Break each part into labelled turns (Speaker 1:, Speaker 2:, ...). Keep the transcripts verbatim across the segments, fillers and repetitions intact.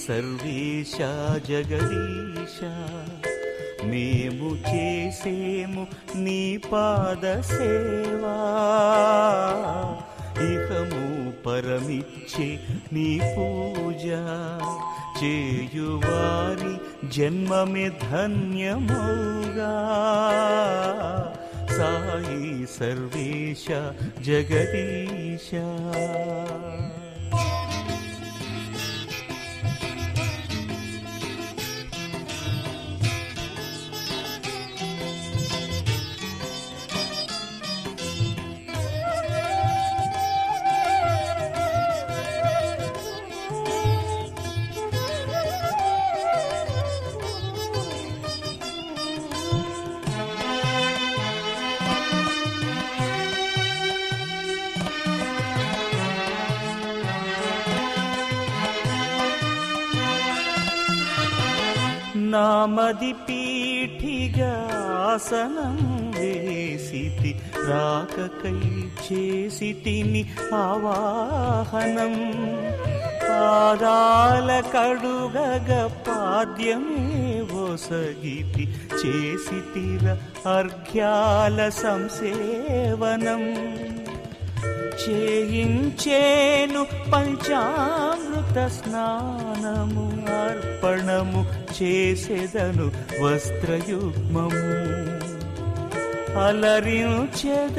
Speaker 1: సర్వేశ జగదీశ మేము చేసేము నీ పాద సేవా ఇహము పరమిచ్చే నీ పూజ చేయువారి జన్మమే ధన్యమౌగా సాయి సర్వేశ జగదీశ. నామది పీఠిగాసనం వేసితి రాకకై చేసితిని ఆవాహనం పాదాల కడుగగ పాద్యమే ఒసగితి చేసితిర అర్ఘ్యాల సంసేవనం చేయించేను పంచామృత స్నానము అర్పణము చేసేదను వస్త్రయుగ్మము అలరించెద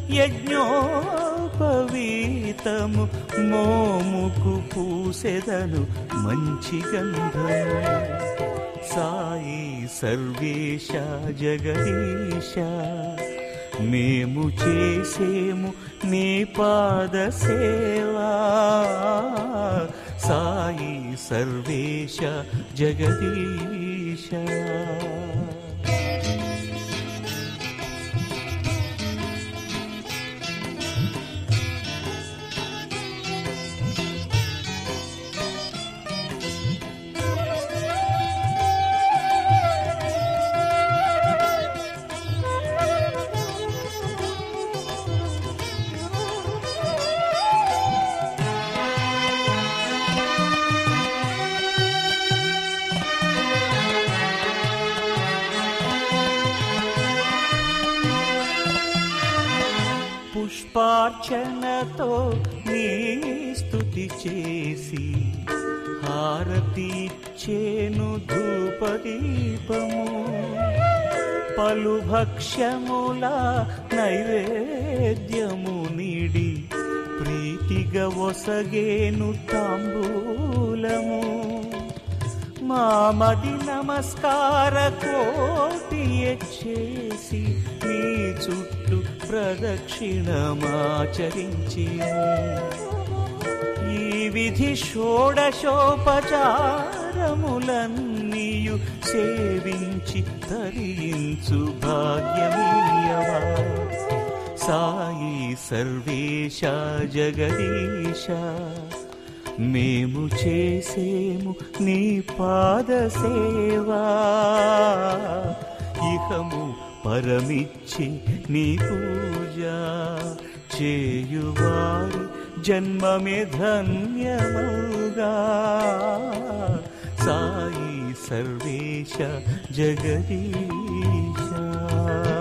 Speaker 1: యజ్ఞోపవీతము మోముకు పూసెదను మంచి గంధము సాయి సర్వేశ జగదీశ మేము చేసేము నీ పాద సేవా సాయి సర్వేశ జగదీశ. పుష్పార్చనతో నీ స్తుతి చేసి హారతిచ్చేను ధూపదీపము పలు భక్ష్యముల నైవేద్యము నీడి ప్రీతిగా ఒసగేను తాంబూలము మామది నమస్కార కోటి చేసి నీ చుట్టూ ప్రదక్షిణమాచరించి ఈ విధి షోడశోపచారములన్నీయు సేవించి తరించు భాగ్యమీయవా సాయి సర్వేశ జగదీశ మేము చేసేము నీ పాద సేవా ఇహము పరమిచ్చి నీ పూజ చేయువారి జన్మమే ధన్యమౌగా సాయి సర్వేశ జగదీశ.